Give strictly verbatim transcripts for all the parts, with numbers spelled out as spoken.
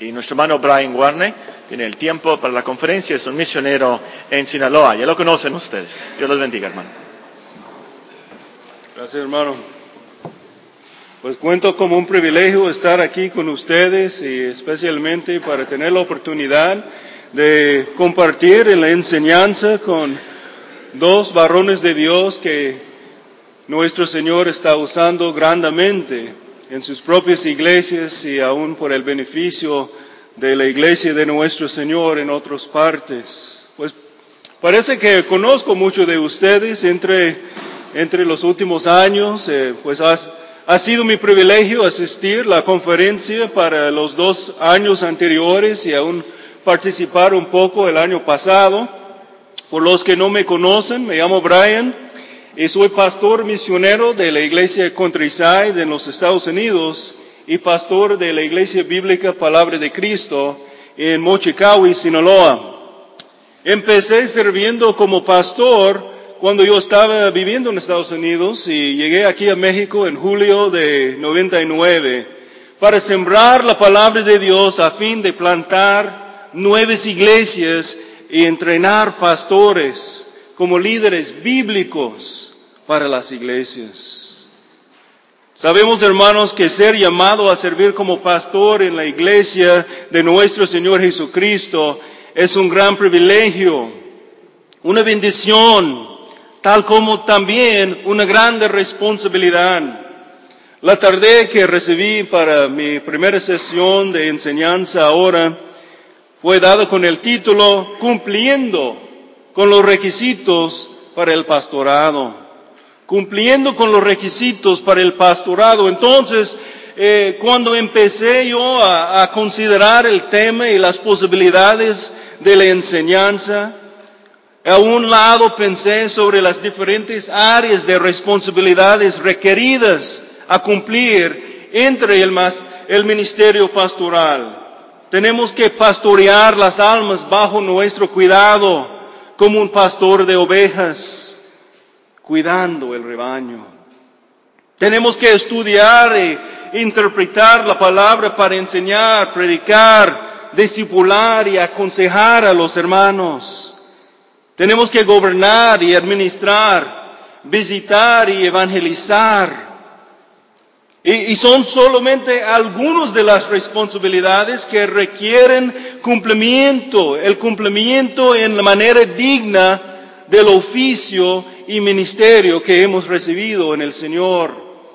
Y nuestro hermano Brian Warne tiene el tiempo para la conferencia, es un misionero en Sinaloa. Ya lo conocen ustedes. Dios los bendiga, hermano. Gracias, hermano. Pues cuento como un privilegio estar aquí con ustedes y especialmente para tener la oportunidad de compartir en la enseñanza con dos varones de Dios que nuestro Señor está usando grandemente en sus propias iglesias y aún por el beneficio de la iglesia de nuestro Señor en otras partes. Pues parece que conozco mucho de ustedes entre, entre los últimos años, eh, pues has, ha sido mi privilegio asistir a la conferencia para los dos años anteriores y aún participar un poco el año pasado. Por los que no me conocen, me llamo Brian y soy pastor misionero de la iglesia Countryside en los Estados Unidos y pastor de la iglesia bíblica Palabra de Cristo en Mochicawi, Sinaloa. Empecé sirviendo como pastor cuando yo estaba viviendo en Estados Unidos y llegué aquí a México en julio de noventa y nueve para sembrar la palabra de Dios a fin de plantar nuevas iglesias y entrenar pastores como líderes bíblicos para las iglesias. Sabemos, hermanos, que ser llamado a servir como pastor en la iglesia de nuestro Señor Jesucristo es un gran privilegio, una bendición, tal como también una grande responsabilidad. La tarea que recibí para mi primera sesión de enseñanza ahora fue dada con el título Cumpliendo con los requisitos para el pastorado. Cumpliendo con los requisitos para el pastorado. Entonces, eh, cuando empecé yo a, a considerar el tema y las posibilidades de la enseñanza, a un lado pensé sobre las diferentes áreas de responsabilidades requeridas a cumplir entre el, mas, el ministerio pastoral. Tenemos que pastorear las almas bajo nuestro cuidado, como un pastor de ovejas, cuidando el rebaño. Tenemos que estudiar e interpretar la palabra para enseñar, predicar, discipular y aconsejar a los hermanos. Tenemos que gobernar y administrar, visitar y evangelizar. Y, y son solamente algunas de las responsabilidades que requieren cumplimiento, el cumplimiento en la manera digna del oficio y ministerio que hemos recibido en el Señor.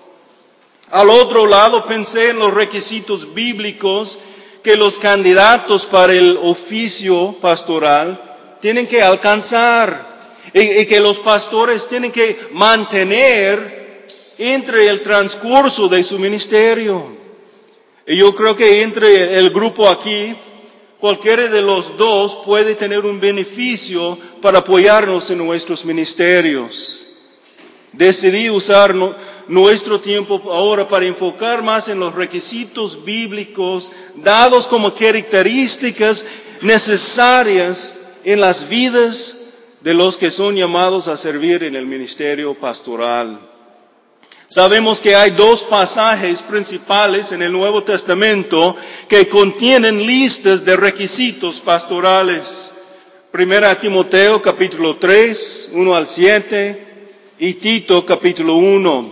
Al otro lado pensé en los requisitos bíblicos que los candidatos para el oficio pastoral tienen que alcanzar y, y que los pastores tienen que mantener entre el transcurso de su ministerio. Y yo creo que entre el grupo aquí, cualquiera de los dos puede tener un beneficio para apoyarnos en nuestros ministerios. Decidí usar no, nuestro tiempo ahora para enfocar más en los requisitos bíblicos dados como características necesarias en las vidas de los que son llamados a servir en el ministerio pastoral. Sabemos que hay dos pasajes principales en el Nuevo Testamento que contienen listas de requisitos pastorales. Primera Timoteo capítulo tres, uno al siete, y Tito capítulo uno.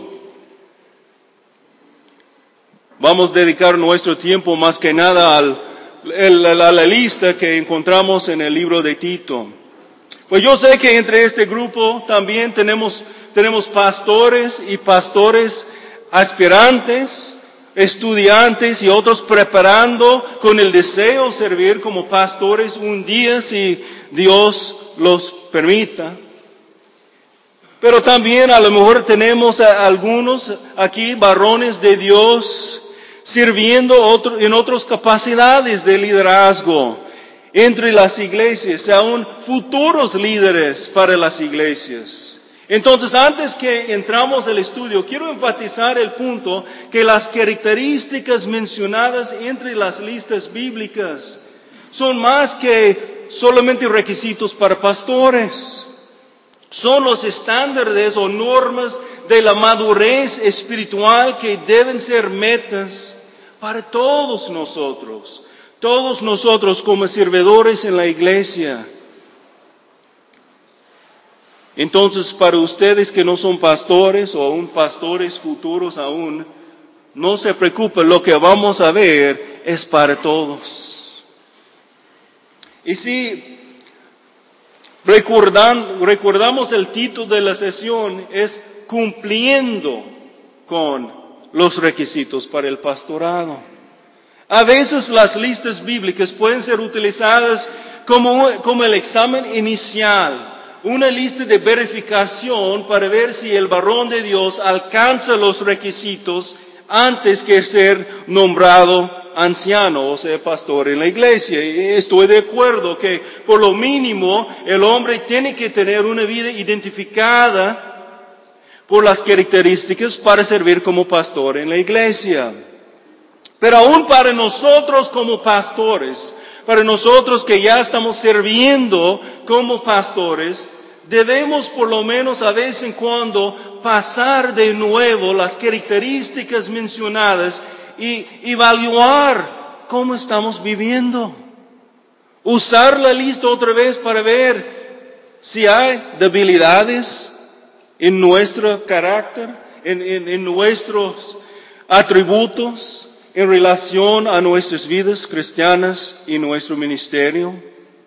Vamos a dedicar nuestro tiempo más que nada al, a la lista que encontramos en el libro de Tito. Pues yo sé que entre este grupo también tenemos Tenemos pastores y pastores aspirantes, estudiantes y otros preparando con el deseo de servir como pastores un día si Dios los permita. Pero también a lo mejor tenemos a algunos aquí varones de Dios sirviendo otro, en otras capacidades de liderazgo entre las iglesias, aún futuros líderes para las iglesias. Entonces, antes que entramos al estudio, quiero enfatizar el punto que las características mencionadas entre las listas bíblicas son más que solamente requisitos para pastores. Son los estándares o normas de la madurez espiritual que deben ser metas para todos nosotros. todos nosotros como servidores en la iglesia. Entonces, para ustedes que no son pastores o aún pastores futuros aún, no se preocupen, lo que vamos a ver es para todos. Y si recordan, recordamos el título de la sesión, es cumpliendo con los requisitos para el pastorado. A veces las listas bíblicas pueden ser utilizadas como, como el examen inicial, una lista de verificación para ver si el varón de Dios alcanza los requisitos antes que ser nombrado anciano, o sea, pastor en la iglesia. Y estoy de acuerdo que por lo mínimo el hombre tiene que tener una vida identificada por las características para servir como pastor en la iglesia. Pero aún para nosotros como pastores, para nosotros que ya estamos sirviendo como pastores, debemos por lo menos a vez en cuando pasar de nuevo las características mencionadas y evaluar cómo estamos viviendo. Usar la lista otra vez para ver si hay debilidades en nuestro carácter, en, en, en nuestros atributos, en relación a nuestras vidas cristianas y nuestro ministerio.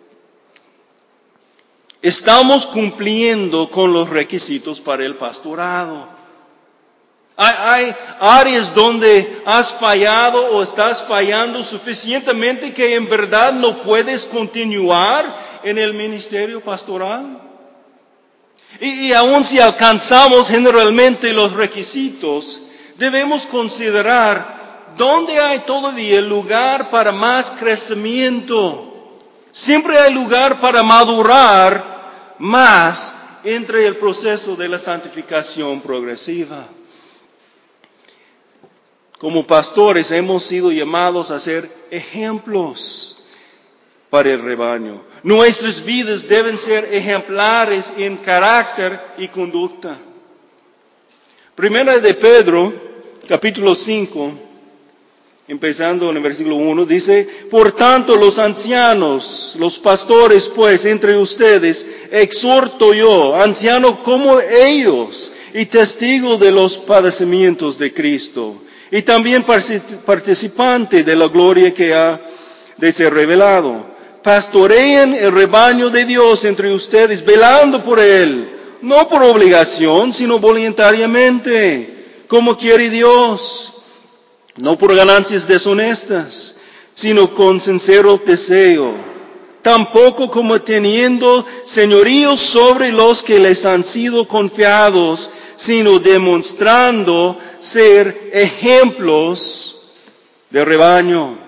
Estamos cumpliendo con los requisitos para el pastorado. Hay, hay áreas donde has fallado o estás fallando suficientemente que en verdad no puedes continuar en el ministerio pastoral. Y, y aun si alcanzamos generalmente los requisitos, debemos considerar dónde hay todavía lugar para más crecimiento. Siempre hay lugar para madurar más entre el proceso de la santificación progresiva. Como pastores hemos sido llamados a ser ejemplos para el rebaño. Nuestras vidas deben ser ejemplares en carácter y conducta. Primera de Pedro, capítulo cinco, empezando en el versículo uno, dice: por tanto los ancianos, los pastores pues entre ustedes, exhorto yo, anciano como ellos, y testigo de los padecimientos de Cristo, y también participante de la gloria que ha de ser revelado. Pastoreen el rebaño de Dios entre ustedes, velando por él, no por obligación, sino voluntariamente, como quiere Dios, no por ganancias deshonestas, sino con sincero deseo, tampoco como teniendo señoríos sobre los que les han sido confiados, sino demostrando ser ejemplos de rebaño.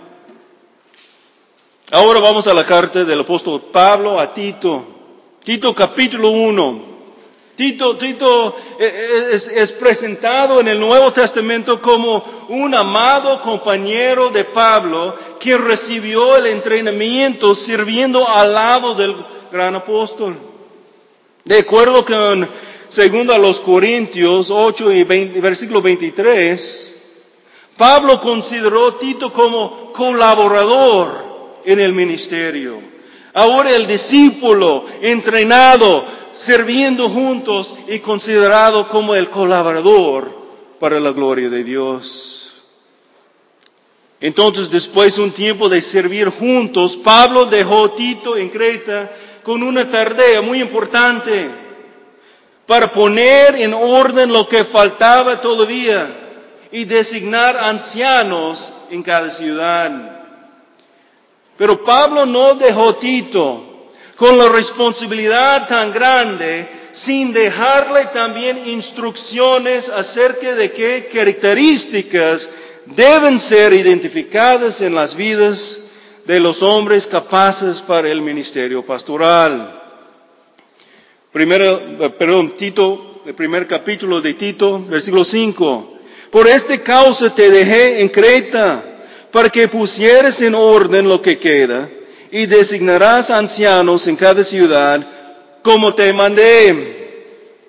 Ahora vamos a la carta del apóstol Pablo a Tito. Tito capítulo uno. Tito, Tito es, es presentado en el Nuevo Testamento como un amado compañero de Pablo que recibió el entrenamiento sirviendo al lado del gran apóstol. De acuerdo con segundo a los Corintios ocho y veinte, versículo veintitrés, Pablo consideró a Tito como colaborador en el ministerio. Ahora el discípulo entrenado, sirviendo juntos y considerado como el colaborador para la gloria de Dios. Entonces, después de un tiempo de servir juntos, Pablo dejó a Tito en Creta con una tarea muy importante para poner en orden lo que faltaba todavía y designar ancianos en cada ciudad. Pero Pablo no dejó a Tito con la responsabilidad tan grande sin dejarle también instrucciones acerca de qué características deben ser identificadas en las vidas de los hombres capaces para el ministerio pastoral. Primero, perdón, Tito, el primer capítulo de Tito, versículo cinco. Por esta causa te dejé en Creta, para que pusieres en orden lo que queda, y designarás ancianos en cada ciudad, como te mandé.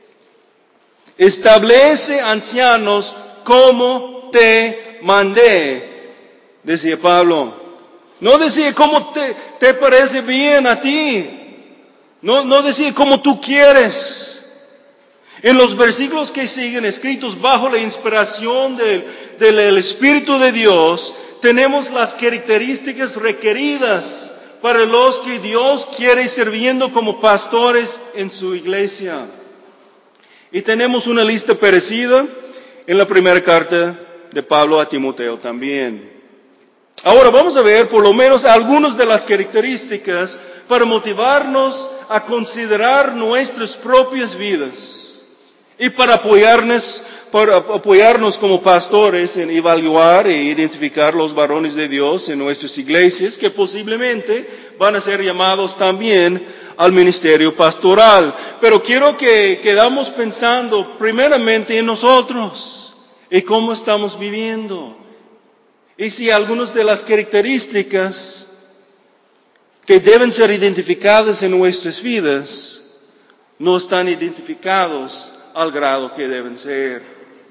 Establece ancianos como te mandé, decía Pablo. No decía cómo te, te parece bien a ti. No, no decía cómo tú quieres. En los versículos que siguen, escritos bajo la inspiración del, del Espíritu de Dios, tenemos las características requeridas para los que Dios quiere sirviendo como pastores en su iglesia. Y tenemos una lista parecida en la primera carta de Pablo a Timoteo también. Ahora vamos a ver por lo menos algunas de las características para motivarnos a considerar nuestras propias vidas y para apoyarnos, para apoyarnos como pastores en evaluar e identificar los varones de Dios en nuestras iglesias que posiblemente van a ser llamados también al ministerio pastoral. Pero quiero que quedamos pensando primeramente en nosotros y cómo estamos viviendo. Y si algunas de las características que deben ser identificadas en nuestras vidas no están identificados al grado que deben ser.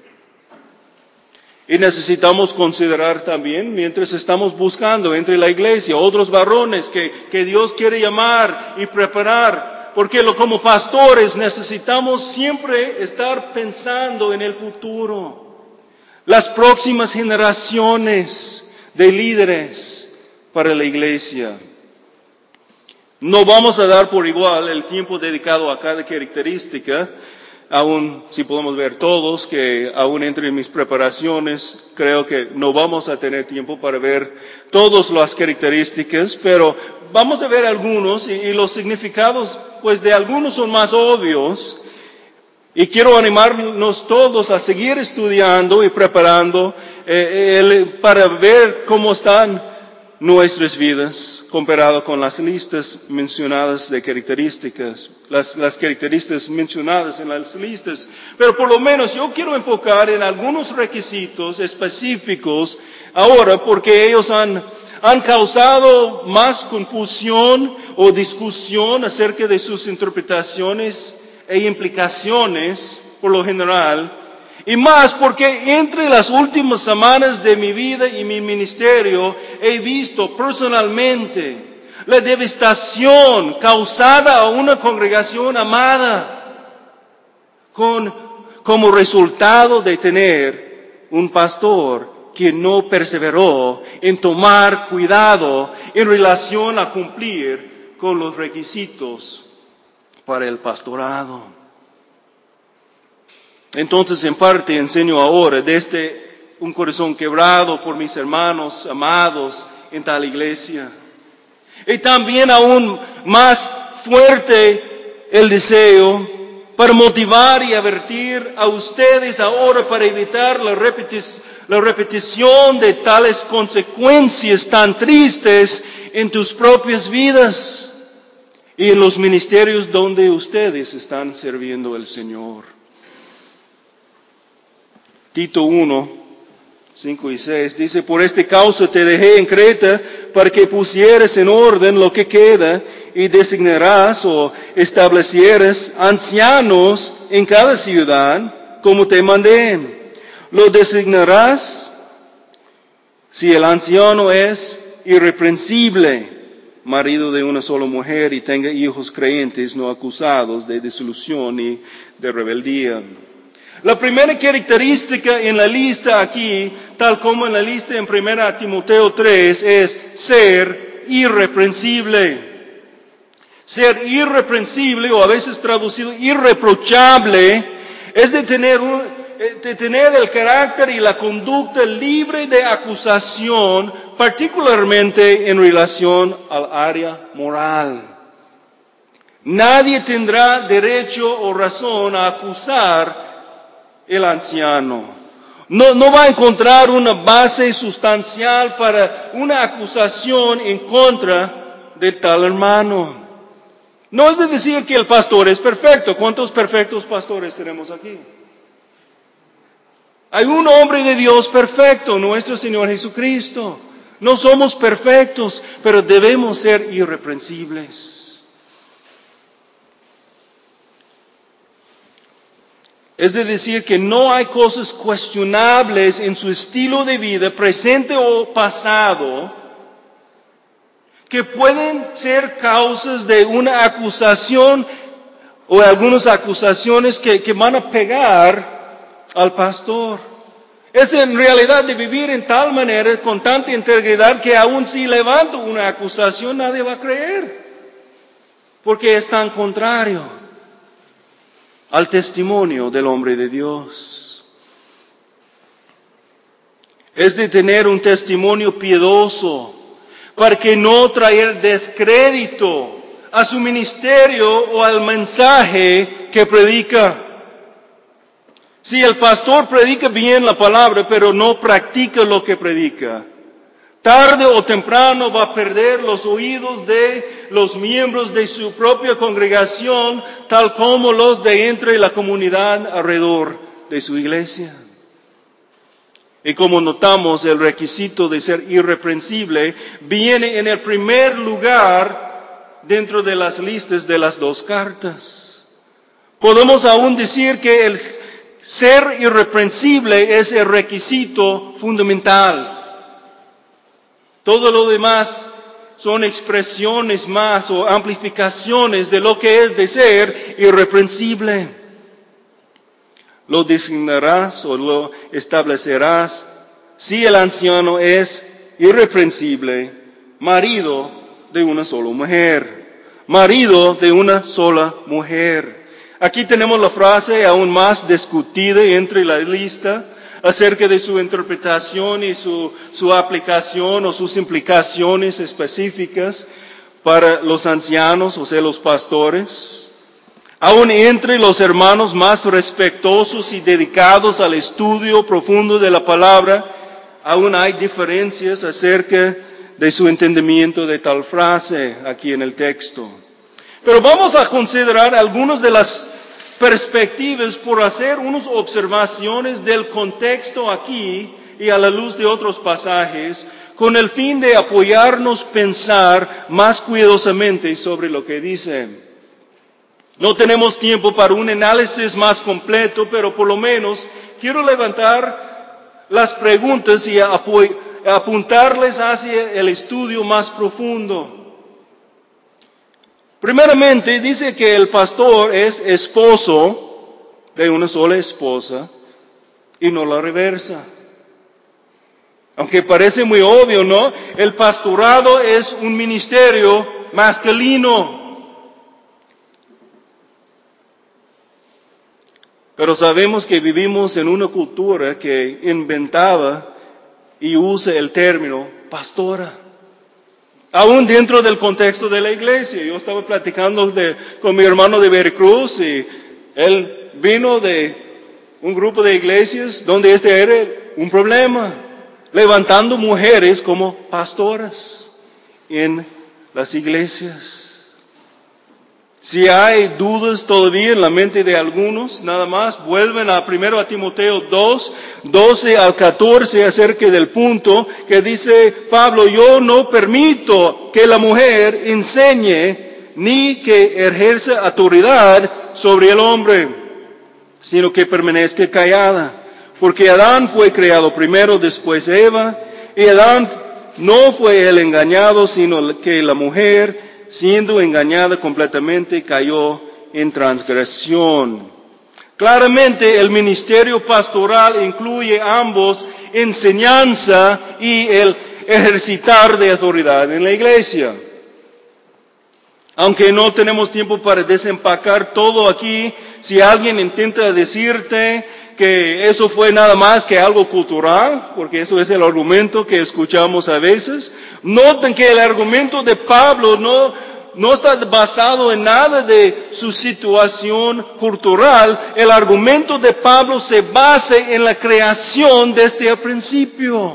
Y necesitamos considerar también, mientras estamos buscando entre la iglesia otros varones que, que Dios quiere llamar y preparar, porque lo, como pastores necesitamos siempre estar pensando en el futuro. Las próximas generaciones de líderes para la iglesia. No vamos a dar por igual el tiempo dedicado a cada característica, aún si podemos ver todos, que aún entre mis preparaciones creo que no vamos a tener tiempo para ver todas las características, pero vamos a ver algunos y, y los significados pues de algunos son más obvios. Y quiero animarnos todos a seguir estudiando y preparando eh, el, para ver cómo están nuestras vidas comparado con las listas mencionadas de características, las, las características mencionadas en las listas. Pero por lo menos yo quiero enfocar en algunos requisitos específicos ahora porque ellos han, han causado más confusión o discusión acerca de sus interpretaciones e implicaciones por lo general, y más porque entre las últimas semanas de mi vida y mi ministerio he visto personalmente la devastación causada a una congregación amada con, como resultado de tener un pastor que no perseveró en tomar cuidado en relación a cumplir con los requisitos para el pastorado. Entonces, en parte, enseño ahora desde un corazón quebrado por mis hermanos amados en tal iglesia. Y también aún más fuerte el deseo para motivar y advertir a ustedes ahora para evitar la repetición, la repetición de tales consecuencias tan tristes en tus propias vidas y en los ministerios donde ustedes están sirviendo al Señor. Tito uno, cinco y seis dice, por esta causa te dejé en Creta para que pusieras en orden lo que queda y designarás o establecieras ancianos en cada ciudad como te mandé. Lo designarás si el anciano es irreprensible, marido de una sola mujer y tenga hijos creyentes no acusados de disolución ni de rebeldía. La primera característica en la lista aquí, tal como en la lista en primera Timoteo tres, es ser irreprensible. Ser irreprensible, o a veces traducido irreprochable, es de tener, un, de tener el carácter y la conducta libre de acusación, particularmente en relación al área moral. Nadie tendrá derecho o razón a acusar el anciano. No, no va a encontrar una base sustancial para una acusación en contra del tal hermano. No es de decir que el pastor es perfecto. ¿Cuántos perfectos pastores tenemos aquí? Hay un hombre de Dios perfecto, nuestro Señor Jesucristo. No somos perfectos, pero debemos ser irreprensibles. Es de decir que no hay cosas cuestionables en su estilo de vida, presente o pasado, que pueden ser causas de una acusación o algunas acusaciones que, que van a pegar al pastor. Es en realidad de vivir en tal manera, con tanta integridad, que aun si levanto una acusación nadie va a creer, porque es tan contrario al testimonio del hombre de Dios. Es de tener un testimonio piadoso para que no traer descrédito a su ministerio o al mensaje que predica. Si el pastor predica bien la palabra, pero no practica lo que predica, tarde o temprano va a perder los oídos de los miembros de su propia congregación, tal como los de entre la comunidad alrededor de su iglesia. Y como notamos, el requisito de ser irreprensible viene en el primer lugar dentro de las listas de las dos cartas. Podemos aún decir que el ser irreprensible es el requisito fundamental. Todo lo demás son expresiones más o amplificaciones de lo que es de ser irreprensible. Lo designarás o lo establecerás si el anciano es irreprensible, marido de una sola mujer, marido de una sola mujer. Aquí tenemos la frase aún más discutida entre la lista acerca de su interpretación y su, su aplicación o sus implicaciones específicas para los ancianos, o sea, los pastores. Aún entre los hermanos más respetuosos y dedicados al estudio profundo de la palabra, aún hay diferencias acerca de su entendimiento de tal frase aquí en el texto. Pero vamos a considerar algunas de las perspectivas por hacer unas observaciones del contexto aquí y a la luz de otros pasajes, con el fin de apoyarnos pensar más cuidadosamente sobre lo que dice. No tenemos tiempo para un análisis más completo, pero por lo menos quiero levantar las preguntas y apoy- apuntarles hacia el estudio más profundo. Primeramente, dice que el pastor es esposo de una sola esposa y no la reversa. Aunque parece muy obvio, ¿no? El pastorado es un ministerio masculino. Pero sabemos que vivimos en una cultura que inventaba y usa el término pastora. Aún dentro del contexto de la iglesia. Yo estaba platicando de, con mi hermano de Veracruz y él vino de un grupo de iglesias donde este era un problema, levantando mujeres como pastoras en las iglesias. Si hay dudas todavía en la mente de algunos, nada más vuelven a primero a Timoteo dos, doce al catorce acerca del punto que dice Pablo: yo no permito que la mujer enseñe ni que ejerza autoridad sobre el hombre, sino que permanezca callada. Porque Adán fue creado primero, después Eva, y Adán no fue el engañado, sino que la mujer, siendo engañada completamente, cayó en transgresión. Claramente el ministerio pastoral incluye ambos, enseñanza y el ejercitar de autoridad en la iglesia. Aunque no tenemos tiempo para desempacar todo aquí, si alguien intenta decirte que eso fue nada más que algo cultural, porque eso es el argumento que escuchamos a veces. Noten que el argumento de Pablo no, no está basado en nada de su situación cultural. El argumento de Pablo se basa en la creación desde el principio.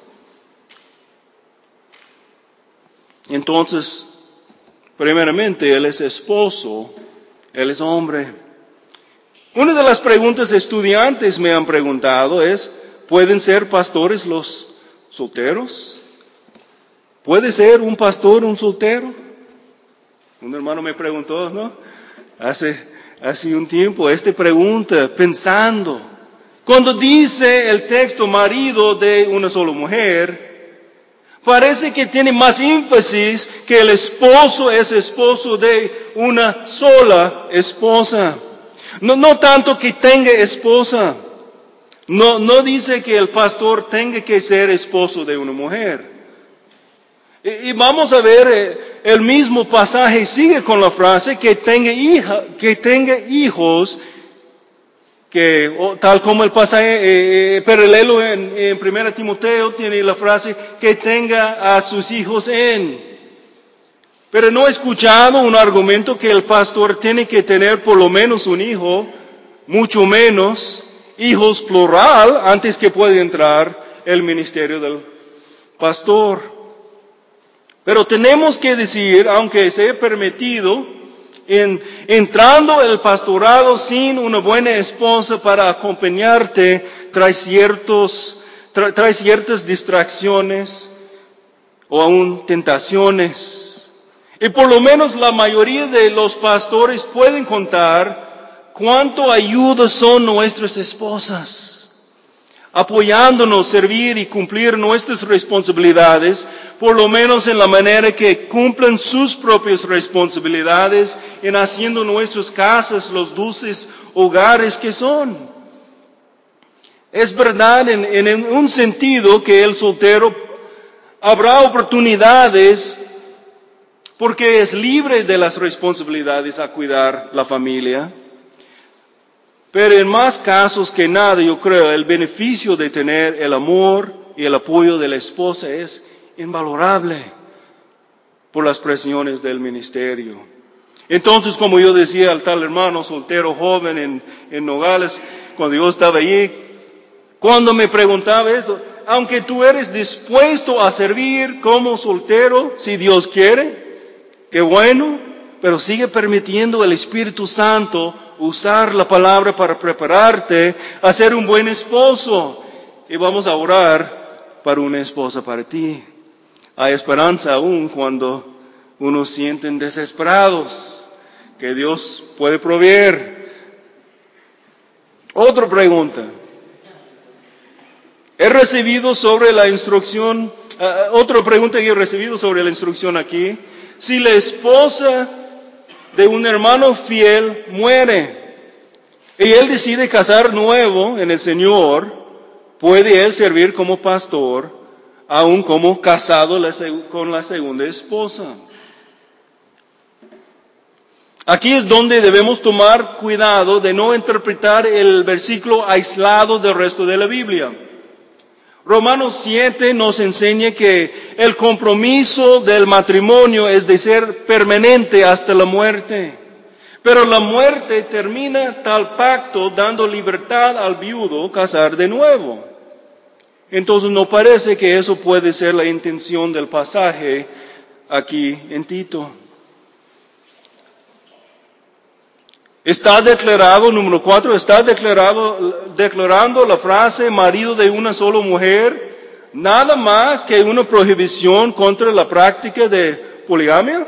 Entonces, primeramente, él es esposo, él es hombre. Una de las preguntas estudiantes me han preguntado es, ¿pueden ser pastores los solteros? ¿Puede ser un pastor un soltero? Un hermano me preguntó, ¿no? Hace, hace un tiempo, esta pregunta, pensando. Cuando dice el texto marido de una sola mujer, Parece que tiene más énfasis que el esposo es esposo de una sola esposa. No, no tanto que tenga esposa. No, no dice que el pastor tenga que ser esposo de una mujer. Y, y vamos a ver, eh, el mismo pasaje sigue con la frase que tenga hija, que tenga hijos, que o, tal como el pasaje eh, paralelo en, en primera Timoteo tiene la frase que tenga a sus hijos en. Pero no he escuchado un argumento que el pastor tiene que tener por lo menos un hijo, mucho menos hijos plural, antes que pueda entrar el ministerio del pastor. Pero tenemos que decir, aunque sea permitido, en, entrando el pastorado sin una buena esposa para acompañarte, trae, ciertos, tra, trae ciertas distracciones o aún tentaciones. Y por lo menos la mayoría de los pastores pueden contar cuánto ayuda son nuestras esposas, apoyándonos, servir y cumplir nuestras responsabilidades, por lo menos en la manera que cumplen sus propias responsabilidades en haciendo nuestras casas los dulces hogares que son. Es verdad en, en un sentido que el soltero habrá oportunidades porque es libre de las responsabilidades a cuidar la familia. Pero en más casos que nada, yo creo, el beneficio de tener el amor y el apoyo de la esposa es invalorable por las presiones del ministerio. Entonces, como yo decía al tal hermano soltero joven en, en Nogales, cuando yo estaba allí, cuando me preguntaba esto, aunque tú eres dispuesto a servir como soltero, si Dios quiere, qué bueno, pero sigue permitiendo el Espíritu Santo usar la palabra para prepararte a ser un buen esposo. Y vamos a orar para una esposa para ti. Hay esperanza aún cuando unos sienten desesperados, que Dios puede proveer. Otra pregunta. He recibido sobre la instrucción, uh, otra pregunta que he recibido sobre la instrucción aquí. Si la esposa de un hermano fiel muere y él decide casar nuevo en el Señor, ¿puede él servir como pastor aún como casado con la segunda esposa? Aquí es donde debemos tomar cuidado de no interpretar el versículo aislado del resto de la Biblia. Romanos siete nos enseña que el compromiso del matrimonio es de ser permanente hasta la muerte. Pero la muerte termina tal pacto dando libertad al viudo casar de nuevo. Entonces no parece que eso puede ser la intención del pasaje aquí en Tito. Está declarado, número cuatro, está declarado, declarando la frase marido de una sola mujer, nada más que una prohibición contra la práctica de poligamia.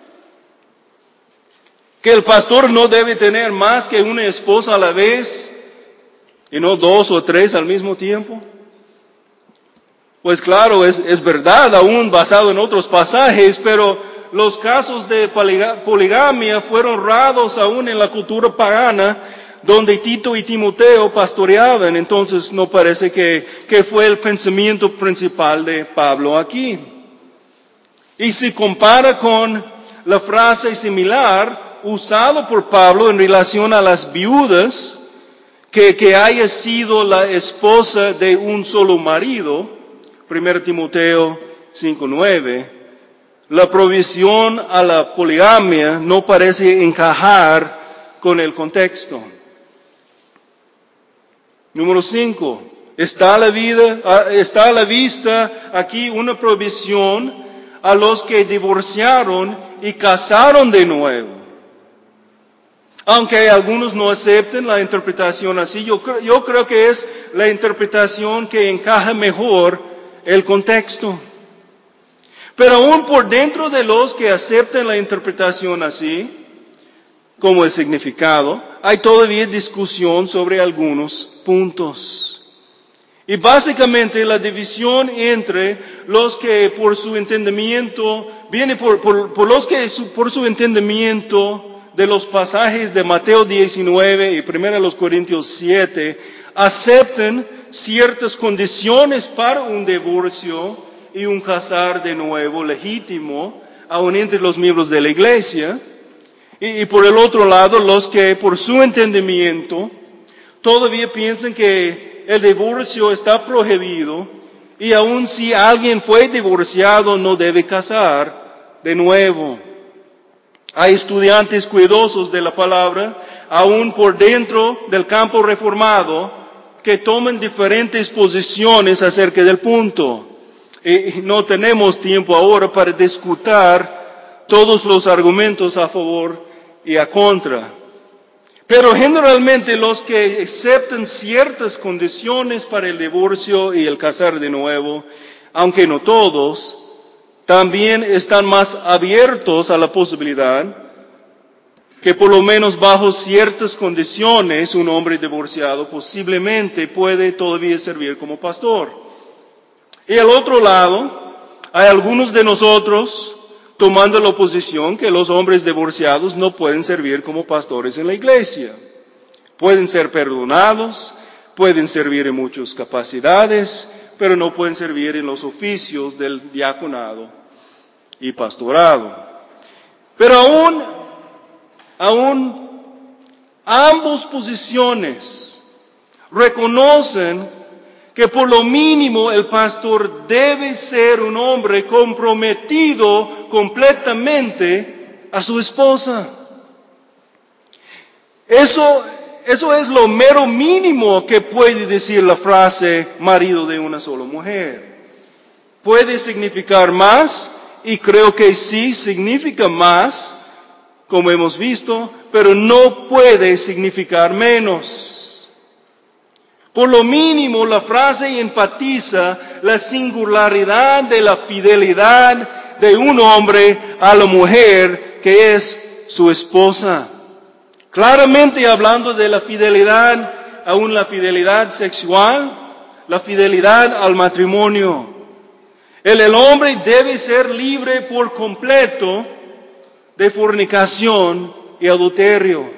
Que el pastor no debe tener más que una esposa a la vez y no dos o tres al mismo tiempo. Pues claro, es, es verdad, aún basado en otros pasajes, pero los casos de poligamia fueron raros aún en la cultura pagana, donde Tito y Timoteo pastoreaban. Entonces no parece que, que fue el pensamiento principal de Pablo aquí. Y si compara con la frase similar usada por Pablo en relación a las viudas, que, que haya sido la esposa de un solo marido, primera Timoteo cinco nueve, la provisión a la poligamia no parece encajar con el contexto. Número cinco, está a la vida, está a la vista aquí una provisión a los que divorciaron y casaron de nuevo. Aunque algunos no acepten la interpretación así, yo creo, yo creo que es la interpretación que encaja mejor el contexto. Pero aún por dentro de los que aceptan la interpretación así, como el significado, hay todavía discusión sobre algunos puntos. Y básicamente la división entre los que por su entendimiento, viene por, por, por los que su, por su entendimiento de los pasajes de Mateo diecinueve y primero Corintios siete, aceptan ciertas condiciones para un divorcio y un casar de nuevo legítimo, aún entre los miembros de la iglesia. Y, y por el otro lado, los que por su entendimiento todavía piensan que el divorcio está prohibido y aun si alguien fue divorciado no debe casar de nuevo. Hay estudiantes cuidadosos de la palabra, aun por dentro del campo reformado, que toman diferentes posiciones acerca del punto. Y no tenemos tiempo ahora para discutir todos los argumentos a favor y a contra. Pero generalmente los que aceptan ciertas condiciones para el divorcio y el casar de nuevo, aunque no todos, también están más abiertos a la posibilidad que por lo menos bajo ciertas condiciones un hombre divorciado posiblemente puede todavía servir como pastor. Y al otro lado, hay algunos de nosotros tomando la posición que los hombres divorciados no pueden servir como pastores en la iglesia. Pueden ser perdonados, pueden servir en muchas capacidades, pero no pueden servir en los oficios del diaconado y pastorado. Pero aún, aún ambas posiciones reconocen que por lo mínimo el pastor debe ser un hombre comprometido completamente a su esposa. Eso, eso es lo mero mínimo que puede decir la frase marido de una sola mujer. Puede significar más, y creo que sí significa más, como hemos visto, pero no puede significar menos. Por lo mínimo, la frase enfatiza la singularidad de la fidelidad de un hombre a la mujer que es su esposa. Claramente hablando de la fidelidad, aún la fidelidad sexual, la fidelidad al matrimonio. El, el hombre debe ser libre por completo de fornicación y adulterio.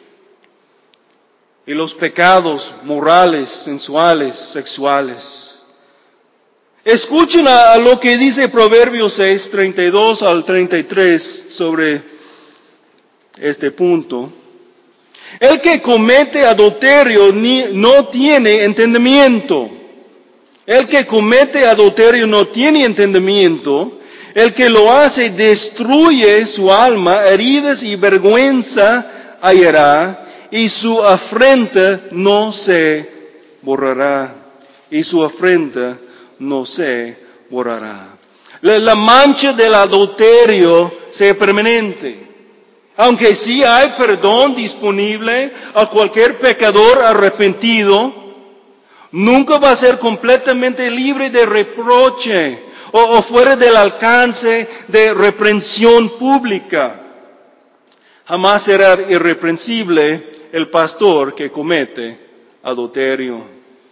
Y los pecados morales, sensuales, sexuales. Escuchen a, a lo que dice Proverbios seis, treinta y dos al treinta y tres sobre este punto. El que comete adulterio ni, no tiene entendimiento. El que comete adulterio no tiene entendimiento. El que lo hace destruye su alma, heridas y vergüenza hallará. Y su afrenta no se borrará. Y su afrenta no se borrará. La, la mancha del adulterio sea permanente. Aunque sí hay perdón disponible a cualquier pecador arrepentido, nunca va a ser completamente libre de reproche o, o fuera del alcance de reprensión pública. Jamás será irreprensible el pastor que comete adulterio.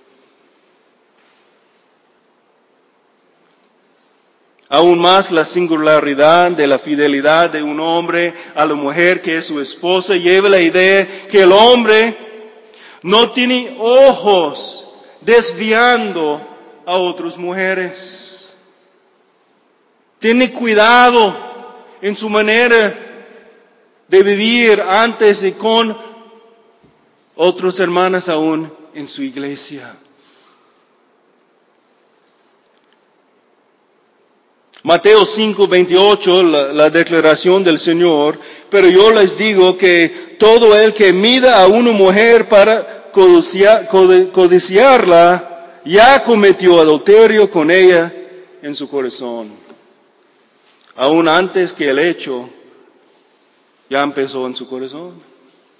Aún más la singularidad de la fidelidad de un hombre a la mujer que es su esposa lleva la idea que el hombre no tiene ojos desviando a otras mujeres. Tiene cuidado en su manera de vivir antes y con otras hermanas aún en su iglesia. Mateo cinco, veintiocho, la, la declaración del Señor, pero yo les digo que todo el que mida a una mujer para codiciar, codiciarla, ya cometió adulterio con ella en su corazón. Aún antes que el hecho, ya empezó en su corazón.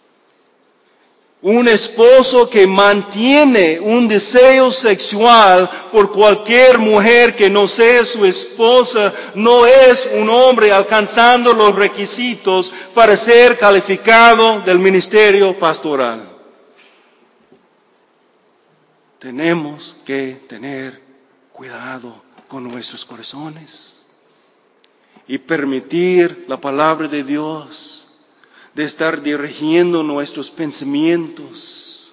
Un esposo que mantiene un deseo sexual por cualquier mujer que no sea su esposa no es un hombre alcanzando los requisitos para ser calificado del ministerio pastoral. tenemos que tener cuidado con nuestros corazones y permitir la palabra de Dios de estar dirigiendo nuestros pensamientos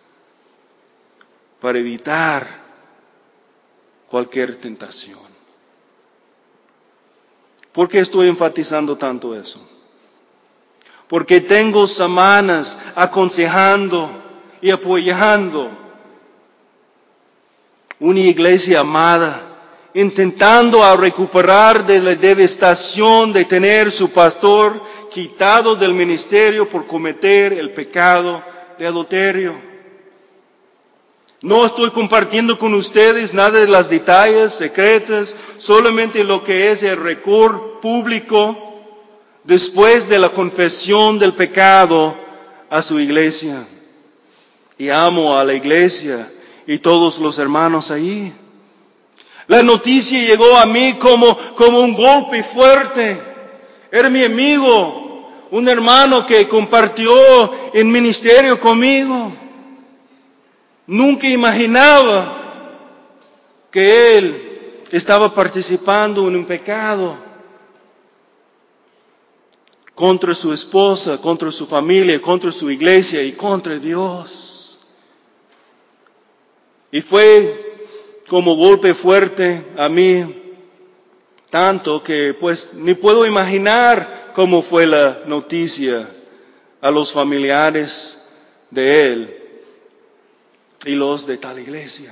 para evitar cualquier tentación. ¿Por qué estoy enfatizando tanto eso? Porque tengo semanas aconsejando y apoyando una iglesia amada, intentando a recuperar de la devastación de tener su pastor quitado del ministerio por cometer el pecado de adulterio. No estoy compartiendo con ustedes nada de los detalles secretos, solamente lo que es el récord público después de la confesión del pecado a su iglesia. Y amo a la iglesia y todos los hermanos ahí. La noticia llegó a mí como, como un golpe fuerte. Era mi amigo, un hermano que compartió en ministerio conmigo. Nunca imaginaba que él estaba participando en un pecado contra su esposa, contra su familia, contra su iglesia y contra Dios. Y fue como golpe fuerte a mí, tanto que pues ni puedo imaginar cómo fue la noticia a los familiares de él y los de tal iglesia.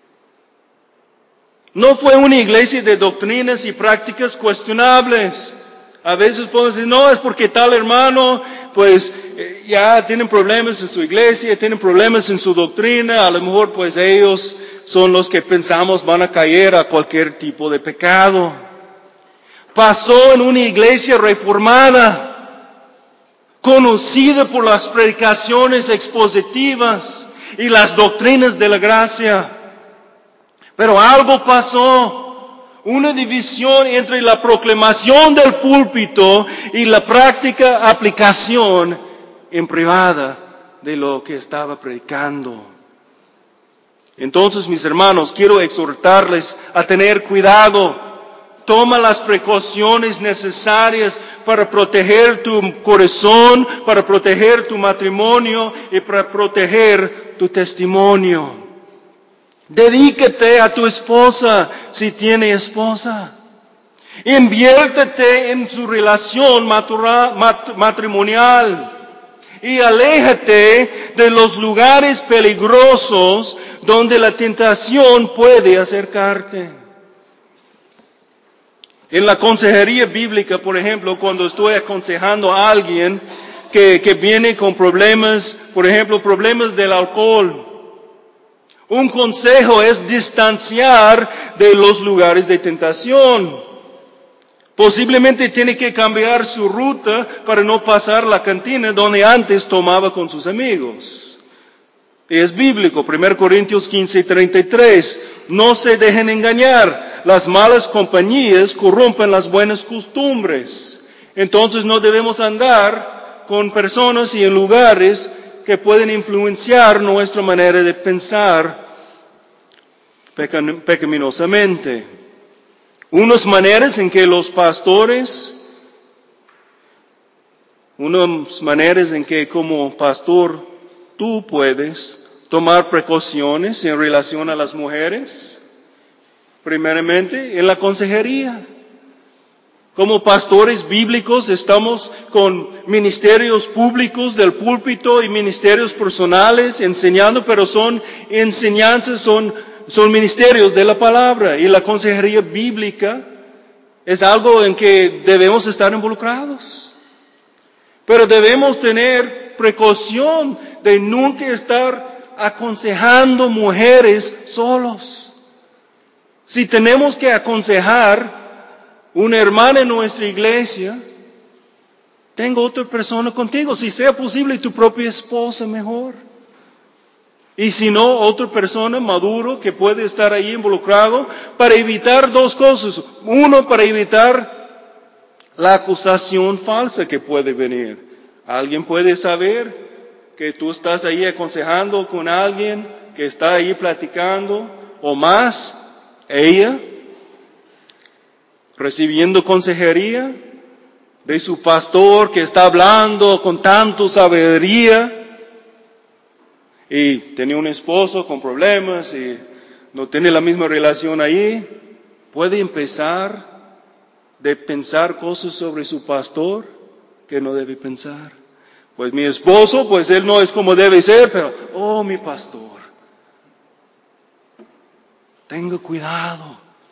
No fue una iglesia de doctrinas y prácticas cuestionables. A veces podemos decir, no, es porque tal hermano, pues eh, ya tienen problemas en su iglesia, tienen problemas en su doctrina, a lo mejor pues ellos son los que pensamos van a caer a cualquier tipo de pecado. Pasó en una iglesia reformada, conocida por las predicaciones expositivas y las doctrinas de la gracia. Pero algo pasó. Una división entre la proclamación del púlpito y la práctica aplicación en privada de lo que estaba predicando. Entonces, mis hermanos, quiero exhortarles a tener cuidado. Toma las precauciones necesarias para proteger tu corazón, para proteger tu matrimonio y para proteger tu testimonio. Dedícate a tu esposa si tiene esposa. Inviértete en su relación matrimonial y aléjate de los lugares peligrosos donde la tentación puede acercarte. En la consejería bíblica, por ejemplo, cuando estoy aconsejando a alguien que, que viene con problemas, por ejemplo, problemas del alcohol, un consejo es distanciar de los lugares de tentación. Posiblemente tiene que cambiar su ruta para no pasar la cantina donde antes tomaba con sus amigos. Es bíblico, primero Corintios quince, treinta y tres. No se dejen engañar, las malas compañías corrompen las buenas costumbres. Entonces no debemos andar con personas y en lugares que pueden influenciar nuestra manera de pensar pecaminosamente. Unas maneras en que los pastores, unas maneras en que como pastor tú puedes tomar precauciones en relación a las mujeres, primeramente en la consejería. Como pastores bíblicos estamos con ministerios públicos del púlpito y ministerios personales enseñando, pero son enseñanzas, son, son ministerios de la palabra. Y la consejería bíblica es algo en que debemos estar involucrados. Pero debemos tener precaución de nunca estar aconsejando mujeres solos. Si tenemos que aconsejar una hermana en nuestra iglesia, tengo otra persona contigo, si sea posible tu propia esposa mejor. Y si no, otra persona maduro que puede estar ahí involucrado para evitar dos cosas. Uno, para evitar la acusación falsa que puede venir. Alguien puede saber que tú estás ahí aconsejando con alguien que está ahí platicando, o más, ella, recibiendo consejería de su pastor que está hablando con tanto sabiduría, y tenía un esposo con problemas y no tiene la misma relación ahí, puede empezar de pensar cosas sobre su pastor que no debe pensar. Pues mi esposo, pues él no es como debe ser, pero, oh, mi pastor, tenga cuidado,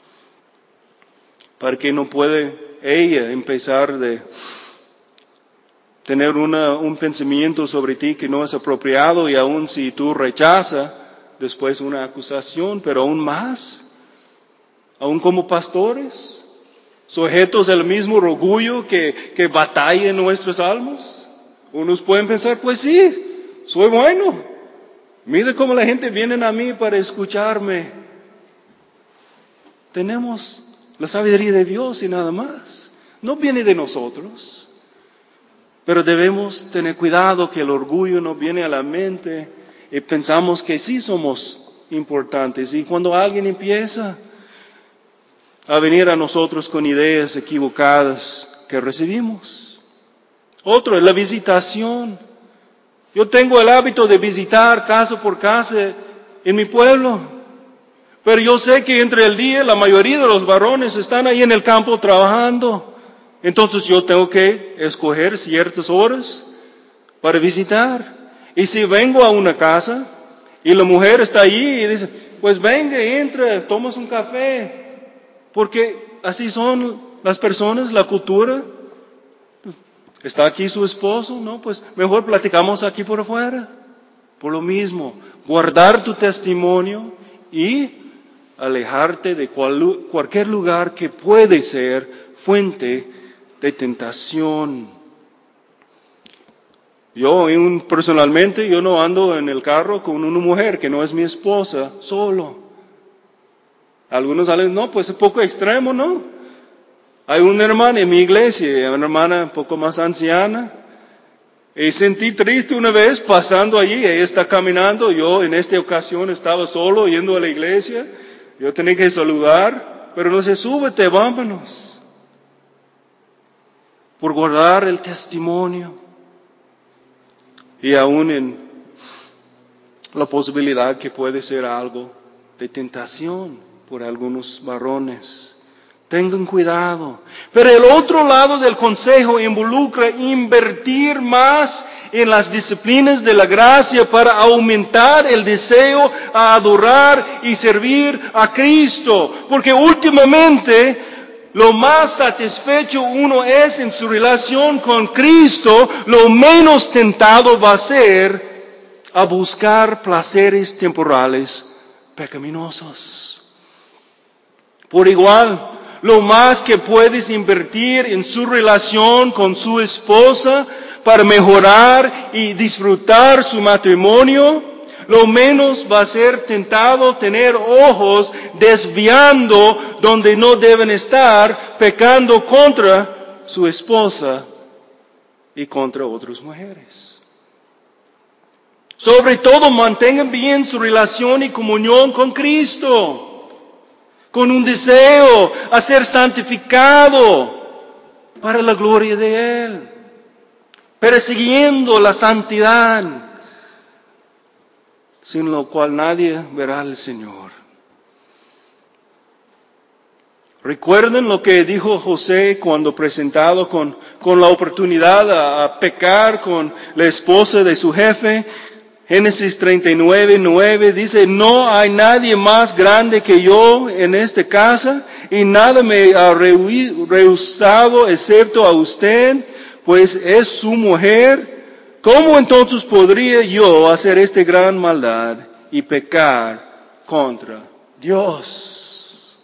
para que no puede ella empezar de tener una, un pensamiento sobre ti que no es apropiado, y aun si tú rechazas, después una acusación, pero aún más, aún como pastores, sujetos al mismo orgullo que, que batalla en nuestras almas. Unos pueden pensar, pues sí, soy bueno. Mira cómo la gente viene a mí para escucharme. Tenemos la sabiduría de Dios y nada más. No viene de nosotros. Pero debemos tener cuidado que el orgullo no viene a la mente y pensamos que sí somos importantes. Y cuando alguien empieza a venir a nosotros con ideas equivocadas que recibimos. Otro es la visitación. Yo tengo el hábito de visitar casa por casa en mi pueblo. Pero yo sé que entre el día la mayoría de los varones están ahí en el campo trabajando. Entonces yo tengo que escoger ciertas horas para visitar. Y si vengo a una casa y la mujer está allí y dice, pues venga, entra, tomas un café. Porque así son las personas, la cultura. ¿Está aquí su esposo? No, pues mejor platicamos aquí por afuera. Por lo mismo, guardar tu testimonio y alejarte de cual, cualquier lugar que puede ser fuente de tentación. Yo personalmente, yo no ando en el carro con una mujer que no es mi esposa, solo. Algunos salen, no, pues es poco extremo, ¿no? Hay una hermana en mi iglesia, una hermana un poco más anciana, y sentí triste una vez pasando allí, ella está caminando, yo en esta ocasión estaba solo yendo a la iglesia, yo tenía que saludar, pero no sé, súbete, vámonos. Por guardar el testimonio. Y aún en la posibilidad que puede ser algo de tentación por algunos varones. Tengan cuidado. Pero el otro lado del consejo involucra invertir más en las disciplinas de la gracia para aumentar el deseo a adorar y servir a Cristo. Porque últimamente lo más satisfecho uno es en su relación con Cristo, lo menos tentado va a ser a buscar placeres temporales pecaminosos. Por igual, lo más que puedes invertir en su relación con su esposa para mejorar y disfrutar su matrimonio, lo menos va a ser tentado tener ojos desviando donde no deben estar, pecando contra su esposa y contra otras mujeres. Sobre todo, mantengan bien su relación y comunión con Cristo, con un deseo a ser santificado para la gloria de Él, persiguiendo la santidad, sin lo cual nadie verá al Señor. Recuerden lo que dijo José cuando presentado con, con la oportunidad a, a pecar con la esposa de su jefe. Génesis treinta y nueve, nueve dice, no hay nadie más grande que yo en esta casa y nada me ha rehusado excepto a usted, pues es su mujer. ¿Cómo entonces podría yo hacer esta gran maldad y pecar contra Dios?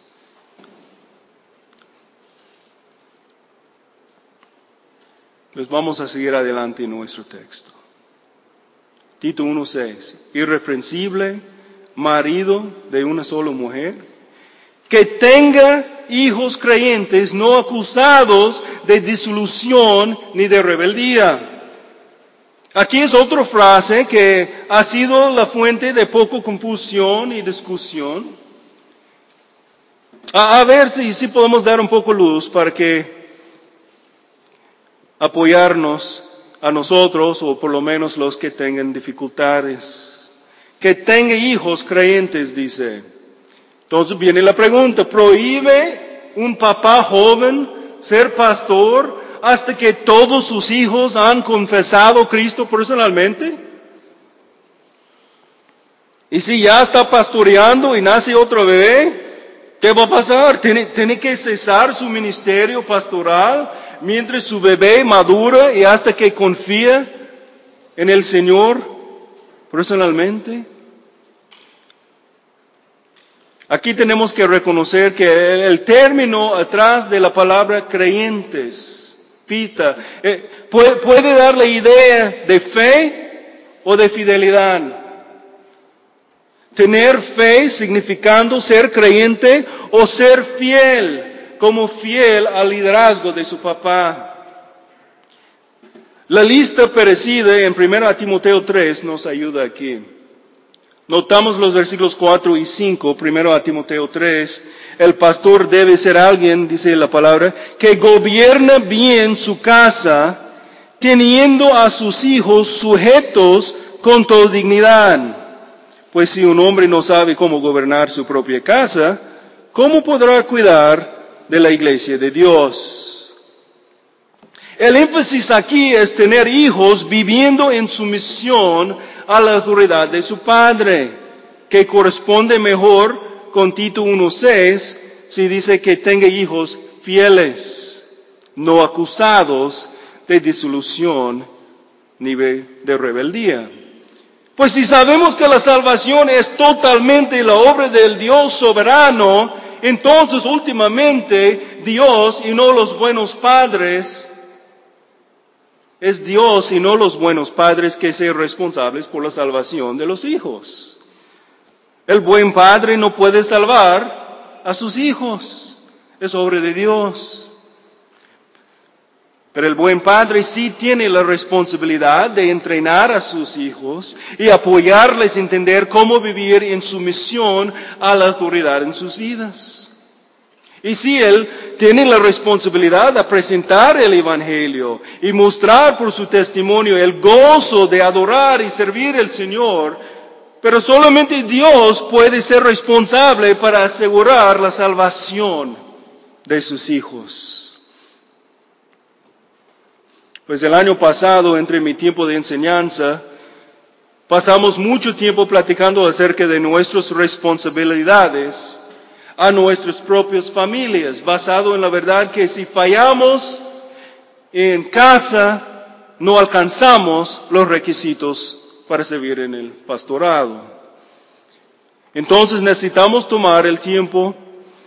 Pues vamos a seguir adelante en nuestro texto. Tito uno seis, irreprensible, marido de una sola mujer, que tenga hijos creyentes no acusados de disolución ni de rebeldía. Aquí es otra frase que ha sido la fuente de poca confusión y discusión. A, a ver si, si podemos dar un poco luz para que apoyarnos a nosotros, o por lo menos los que tengan dificultades. Que tenga hijos creyentes, dice. Entonces viene la pregunta, ¿prohíbe un papá joven ser pastor hasta que todos sus hijos han confesado a Cristo personalmente? Y si ya está pastoreando y nace otro bebé, ¿qué va a pasar? ¿Tiene, tiene que cesar su ministerio pastoral mientras su bebé madura y hasta que confía en el Señor personalmente? Aquí tenemos que reconocer que el término atrás de la palabra creyentes, pita, eh, puede, puede dar la idea de fe o de fidelidad. Tener fe significando ser creyente o ser fiel, como fiel al liderazgo de su papá. La lista parecida en primera Timoteo tres nos ayuda aquí. Notamos los versículos cuatro y cinco, primero a Timoteo tres. El pastor debe ser alguien, dice la palabra, que gobierna bien su casa, teniendo a sus hijos sujetos con toda dignidad. Pues si un hombre no sabe cómo gobernar su propia casa, ¿cómo podrá cuidar de la iglesia de Dios? El énfasis aquí es tener hijos viviendo en sumisión a la autoridad de su padre, que corresponde mejor con Tito uno seis, si dice que tenga hijos fieles, no acusados de disolución ni de rebeldía. Pues si sabemos que la salvación es totalmente la obra del Dios soberano, entonces últimamente Dios y no los buenos padres, es Dios y no los buenos padres que sean responsables por la salvación de los hijos. El buen padre no puede salvar a sus hijos, es obra de Dios. Pero el buen padre sí tiene la responsabilidad de entrenar a sus hijos y apoyarles a entender cómo vivir en sumisión a la autoridad en sus vidas. Y sí, él tiene la responsabilidad de presentar el Evangelio y mostrar por su testimonio el gozo de adorar y servir al Señor, pero solamente Dios puede ser responsable para asegurar la salvación de sus hijos. Pues el año pasado, entre mi tiempo de enseñanza, pasamos mucho tiempo platicando acerca de nuestras responsabilidades a nuestras propias familias, basado en la verdad que si fallamos en casa, no alcanzamos los requisitos para servir en el pastorado. Entonces necesitamos tomar el tiempo,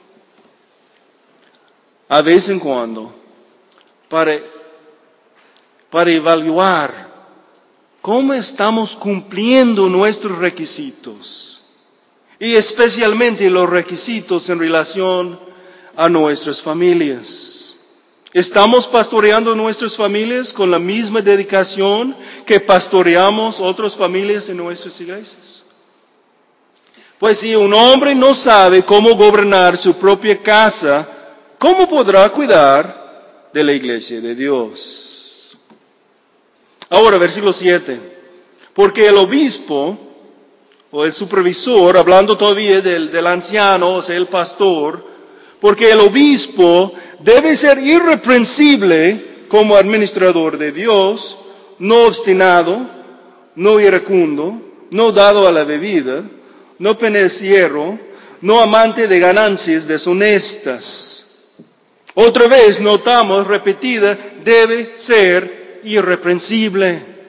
a vez en cuando, para, para evaluar cómo estamos cumpliendo nuestros requisitos. Y especialmente los requisitos en relación a nuestras familias. ¿Estamos pastoreando nuestras familias con la misma dedicación que pastoreamos otras familias en nuestras iglesias? Pues si un hombre no sabe cómo gobernar su propia casa, ¿cómo podrá cuidar de la iglesia de Dios? Ahora, versículo siete. Porque el obispo o el supervisor, hablando todavía del, del anciano, o sea, el pastor, porque el obispo debe ser irreprensible como administrador de Dios, no obstinado, no iracundo, no dado a la bebida, no peneciero, no amante de ganancias deshonestas. Otra vez notamos repetida, debe ser irreprensible.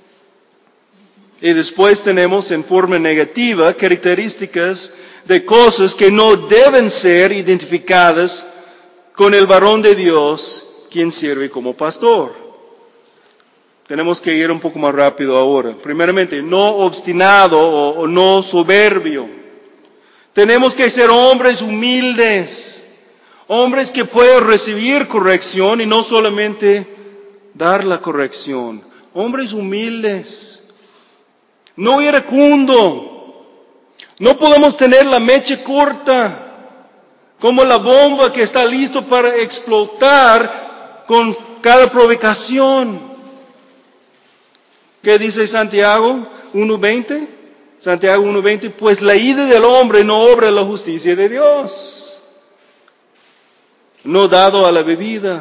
Y después tenemos en forma negativa características de cosas que no deben ser identificadas con el varón de Dios, quien sirve como pastor. Tenemos que ir un poco más rápido ahora. Primeramente, no obstinado o, o no soberbio. Tenemos que ser hombres humildes, hombres que puedan recibir corrección y no solamente dar la corrección. hombres humildes, no iracundo. No podemos tener la mecha corta, como la bomba que está listo para explotar con cada provocación. ¿Qué dice Santiago uno veinte? Santiago uno veinte, pues la ira del hombre no obra la justicia de Dios, no dado a la bebida.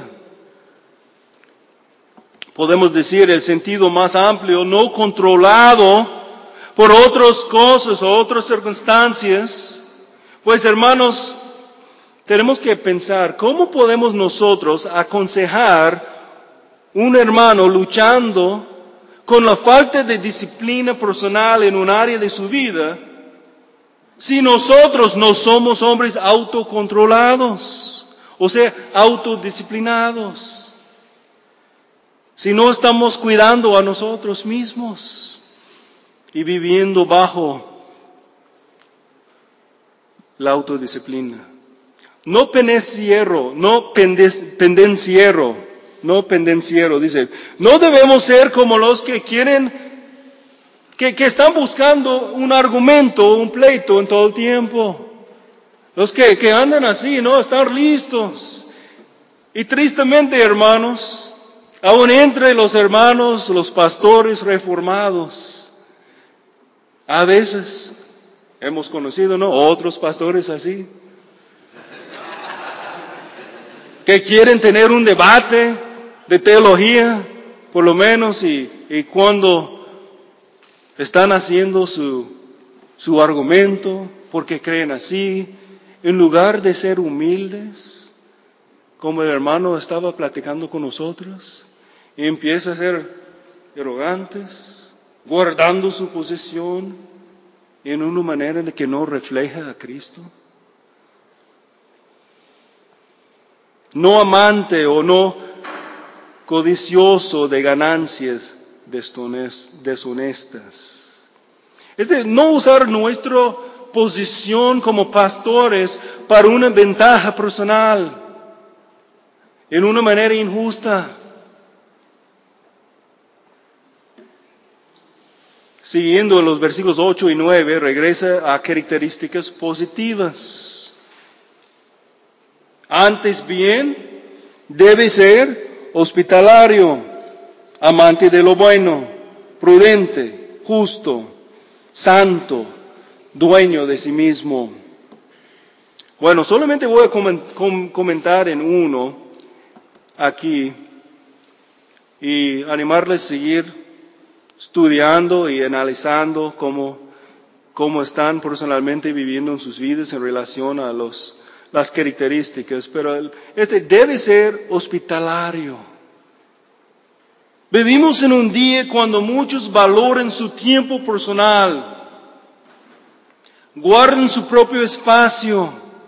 Podemos decir el sentido más amplio, no controlado por otras cosas o otras circunstancias. Pues hermanos, tenemos que pensar, ¿cómo podemos nosotros aconsejar un hermano luchando con la falta de disciplina personal en un área de su vida, si nosotros no somos hombres autocontrolados, o sea, autodisciplinados? Si no estamos cuidando a nosotros mismos y viviendo bajo la autodisciplina. No pendenciero, no pendenciero, no pendenciero, dice, no debemos ser como los que quieren, que, que están buscando un argumento, un pleito en todo el tiempo. Los que, que andan así, ¿no? Están listos. Y tristemente, hermanos, aún entre los hermanos, los pastores reformados, a veces hemos conocido, ¿no? Otros pastores así, que quieren tener un debate de teología, por lo menos, y, y cuando están haciendo su, su argumento, porque creen así, en lugar de ser humildes, como el hermano estaba platicando con nosotros, y empieza a ser arrogantes, guardando su posición en una manera en que no refleja a Cristo. No amante o no codicioso de ganancias deshonestas. Es de no usar nuestra posición como pastores para una ventaja personal, en una manera injusta. Siguiendo los versículos ocho y nueve, regresa a características positivas. Antes bien, debe ser hospitalario, amante de lo bueno, prudente, justo, santo, dueño de sí mismo. Bueno, solamente voy a comentar en uno aquí y animarles a seguir estudiando y analizando cómo, cómo están personalmente viviendo en sus vidas en relación a los, las características. Pero el, este debe ser hospitalario. Vivimos en un día cuando muchos valoran su tiempo personal, guardan su propio espacio.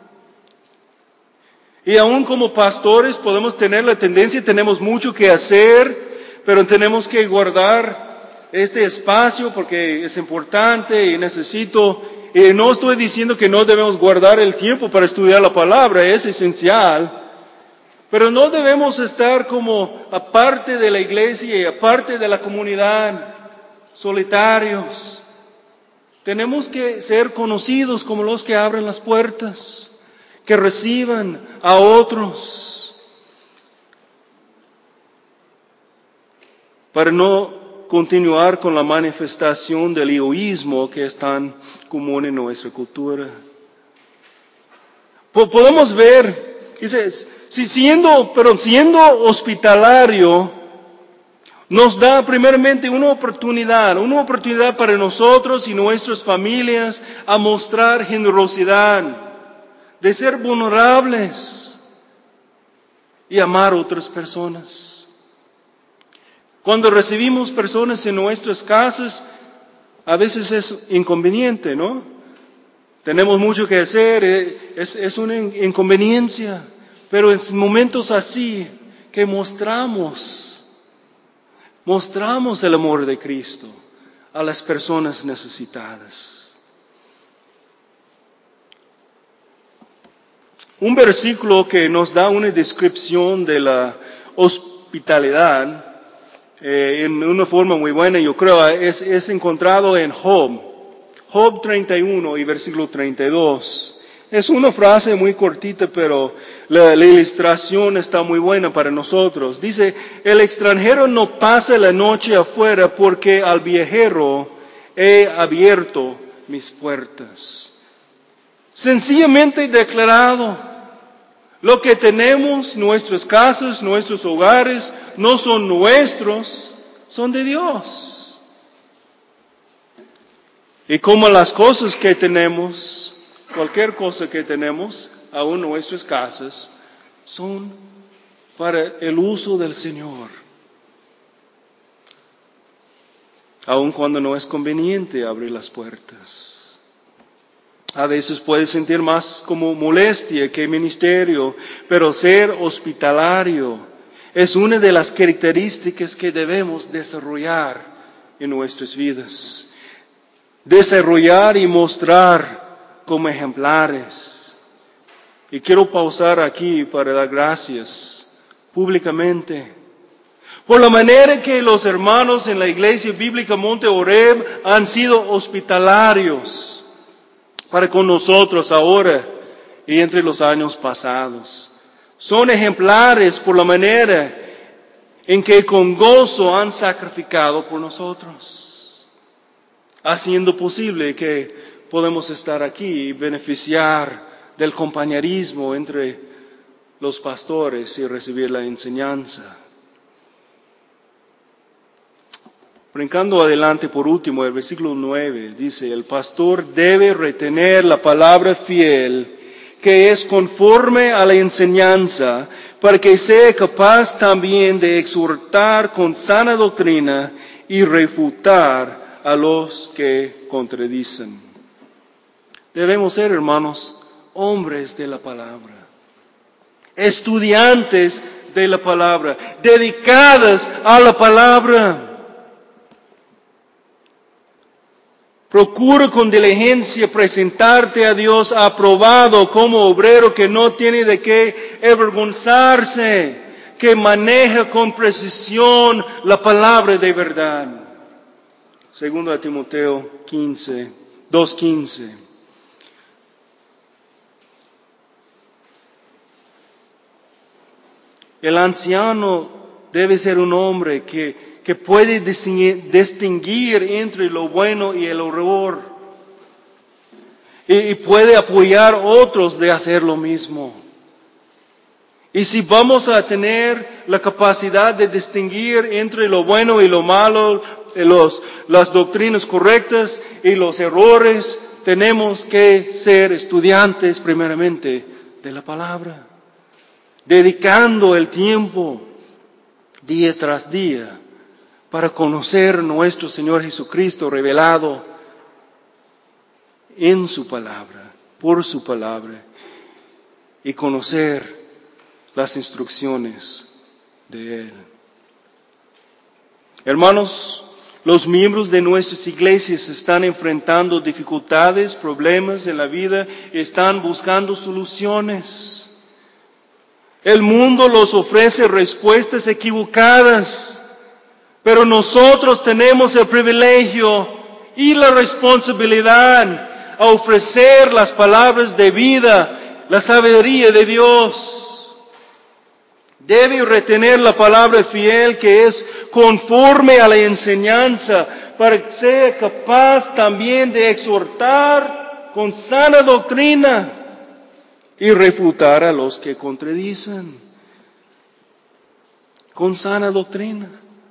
Y aún como pastores podemos tener la tendencia, tenemos mucho que hacer, pero tenemos que guardar este espacio porque es importante y necesito, y no estoy diciendo que no debemos guardar el tiempo para estudiar la palabra, es esencial, pero no debemos estar como aparte de la iglesia y aparte de la comunidad, solitarios. Tenemos que ser conocidos como los que abren las puertas, que reciban a otros, para no continuar con la manifestación del egoísmo que es tan común en nuestra cultura. Podemos ver, dice, si siendo, pero siendo hospitalario, nos da primeramente una oportunidad, una oportunidad para nosotros y nuestras familias a mostrar generosidad, de ser vulnerables y amar a otras personas. Cuando recibimos personas en nuestras casas, a veces es inconveniente, ¿no? Tenemos mucho que hacer, es, es una inconveniencia, pero en momentos así que mostramos, mostramos el amor de Cristo a las personas necesitadas. Un versículo que nos da una descripción de la hospitalidad eh, en una forma muy buena, yo creo, es, es encontrado en Job. Job treinta y uno y versículo treinta y dos. Es una frase muy cortita, pero la, la ilustración está muy buena para nosotros. Dice, el extranjero no pasa la noche afuera porque al viajero he abierto mis puertas. Sencillamente declarado, lo que tenemos, nuestras casas, nuestros hogares, no son nuestros, son de Dios. Y como las cosas que tenemos, cualquier cosa que tenemos, aún nuestras casas, son para el uso del Señor. Aun cuando no es conveniente abrir las puertas. A veces puede sentir más como molestia que ministerio, pero ser hospitalario es una de las características que debemos desarrollar en nuestras vidas. Desarrollar y mostrar como ejemplares. Y quiero pausar aquí para dar gracias públicamente por la manera que los hermanos en la Iglesia Bíblica Monte Oreb han sido hospitalarios para con nosotros ahora y entre los años pasados. Son ejemplares por la manera en que con gozo han sacrificado por nosotros, haciendo posible que podamos estar aquí y beneficiar del compañerismo entre los pastores y recibir la enseñanza. Brincando adelante por último, el versículo nueve dice, el pastor debe retener la palabra fiel que es conforme a la enseñanza, para que sea capaz también de exhortar con sana doctrina y refutar a los que contradicen. Debemos ser, hermanos, hombres de la palabra, estudiantes de la palabra, dedicadas a la palabra. Procura con diligencia presentarte a Dios aprobado como obrero que no tiene de qué avergonzarse, que maneja con precisión la palabra de verdad. Segundo a Timoteo quince, dos quince. El anciano debe ser un hombre que que puede distinguir entre lo bueno y el error. Y puede apoyar a otros de hacer lo mismo. Y si vamos a tener la capacidad de distinguir entre lo bueno y lo malo, los, las doctrinas correctas y los errores, tenemos que ser estudiantes primeramente de la palabra. Dedicando el tiempo día tras día para conocer nuestro Señor Jesucristo revelado en su palabra, por su palabra, y conocer las instrucciones de Él. Hermanos, los miembros de nuestras iglesias están enfrentando dificultades, problemas en la vida y están buscando soluciones. El mundo los ofrece respuestas equivocadas. Pero nosotros tenemos el privilegio y la responsabilidad a ofrecer las palabras de vida, la sabiduría de Dios. Debe retener la palabra fiel que es conforme a la enseñanza para que sea capaz también de exhortar con sana doctrina y refutar a los que contradicen. Con sana doctrina.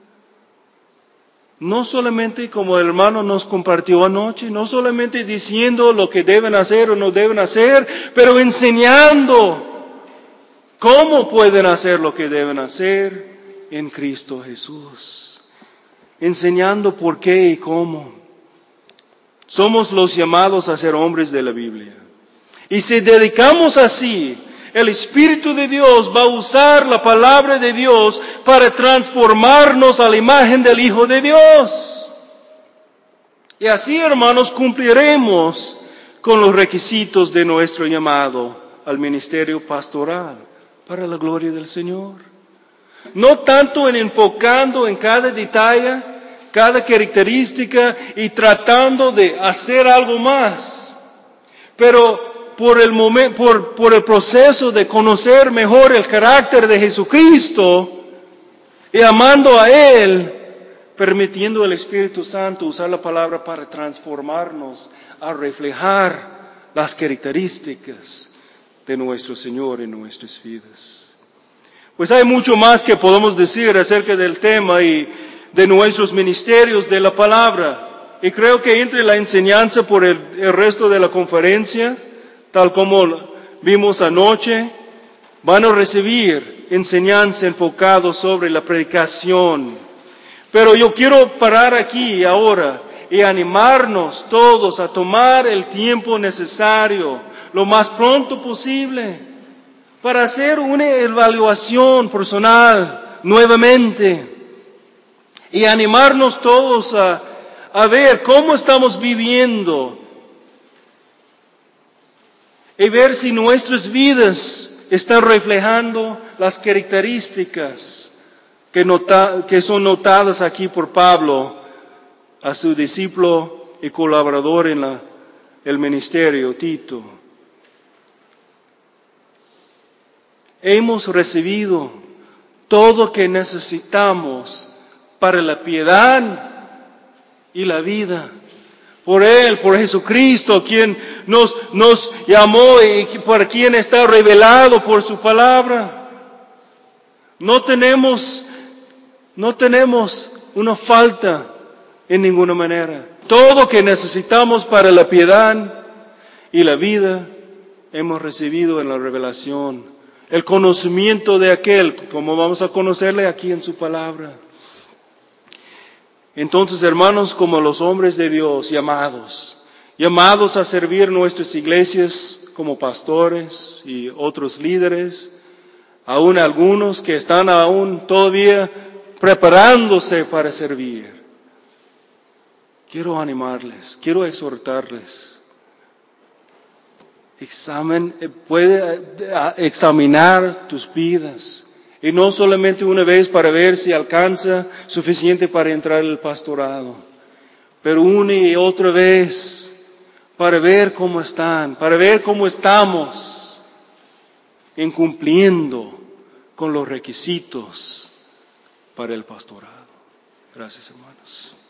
No solamente como el hermano nos compartió anoche, no solamente diciendo lo que deben hacer o no deben hacer, pero enseñando cómo pueden hacer lo que deben hacer en Cristo Jesús. Enseñando por qué y cómo. Somos los llamados a ser hombres de la Biblia. Y si dedicamos así, el Espíritu de Dios va a usar la palabra de Dios para transformarnos a la imagen del Hijo de Dios. Y así, hermanos, cumpliremos con los requisitos de nuestro llamado al ministerio pastoral para la gloria del Señor. No tanto en enfocando en cada detalle, cada característica y tratando de hacer algo más, pero por el momento, por, por el proceso de conocer mejor el carácter de Jesucristo y amando a Él, permitiendo al Espíritu Santo usar la palabra para transformarnos, a reflejar las características de nuestro Señor en nuestras vidas. Pues hay mucho más que podemos decir acerca del tema y de nuestros ministerios de la palabra. Y creo que entre la enseñanza por el, el resto de la conferencia, tal como vimos anoche, van a recibir enseñanza enfocada sobre la predicación. Pero yo quiero parar aquí ahora y animarnos todos a tomar el tiempo necesario, lo más pronto posible, para hacer una evaluación personal nuevamente y animarnos todos a, a ver cómo estamos viviendo y ver si nuestras vidas están reflejando las características que, nota, que son notadas aquí por Pablo a su discípulo y colaborador en la, el ministerio, Tito. Hemos recibido todo lo que necesitamos para la piedad y la vida. Por Él, por Jesucristo, quien nos, nos llamó y por quien está revelado por su palabra. No tenemos, no tenemos una falta en ninguna manera. Todo lo que necesitamos para la piedad y la vida hemos recibido en la revelación. El conocimiento de aquel, como vamos a conocerle aquí en su palabra. Entonces, hermanos, como los hombres de Dios llamados, llamados a servir nuestras iglesias como pastores y otros líderes, aún algunos que están aún todavía preparándose para servir. Quiero animarles, quiero exhortarles. Examen, puede examinar tus vidas. Y no solamente una vez para ver si alcanza suficiente para entrar al pastorado, pero una y otra vez para ver cómo están, para ver cómo estamos incumpliendo con los requisitos para el pastorado. Gracias, hermanos.